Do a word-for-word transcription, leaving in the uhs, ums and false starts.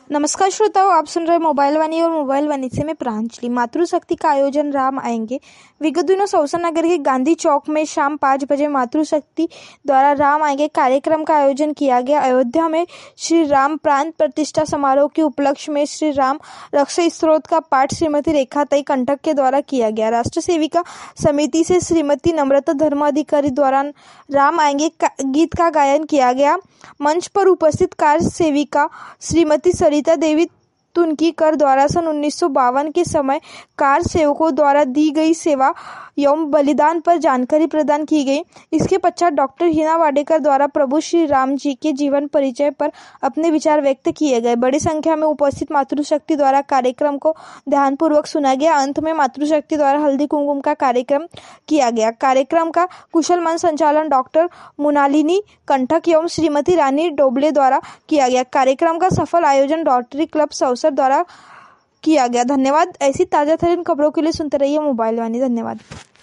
नमस्कार श्रोताओं, आप सुन रहे मोबाइल वाणी और मोबाइल वाणी से मैं प्रांजलि। मातृशक्ति का आयोजन राम आएंगे। विगत दिनों सौसा नगर के गांधी चौक में शाम पाँच बजे मातृशक्ति द्वारा राम आएंगे कार्यक्रम का आयोजन किया गया। अयोध्या में श्री राम प्राण प्रतिष्ठा समारोह के उपलक्ष्य में श्री राम रक्षा स्तोत्र का पाठ श्रीमती रेखा तई कंठक के द्वारा किया गया। राष्ट्र सेविका समिति से श्रीमती नम्रता धर्माधिकारी द्वारा राम आएंगे गीत का गायन किया गया। मंच पर उपस्थित कार्य सेविका श्रीमती सरिता देवी तुर्कीकर द्वारा सन उन्नीस सौ बावन के समय कार सेवकों द्वारा दी गई सेवा एवं बलिदान पर जानकारी प्रदान की गई। इसके पश्चात डॉक्टर हिना वाडेकर द्वारा प्रभु श्री राम जी के जीवन परिचय पर अपने विचार व्यक्त किए गए। बड़ी संख्या में उपस्थित मातृशक्ति द्वारा कार्यक्रम को ध्यानपूर्वक सुना गया। अंत में मातृशक्ति द्वारा हल्दी कुमकुम का कार्यक्रम किया गया। कार्यक्रम का कुशल मन संचालन डॉक्टर मुनालिनी कंठक एवं श्रीमती रानी डोबले द्वारा किया गया। कार्यक्रम का सफल आयोजन रोटरी क्लब सौसर द्वारा किया गया। धन्यवाद। ऐसी ताजा तरीन खबरों के लिए सुनते रहिए मोबाइल वाणी। धन्यवाद।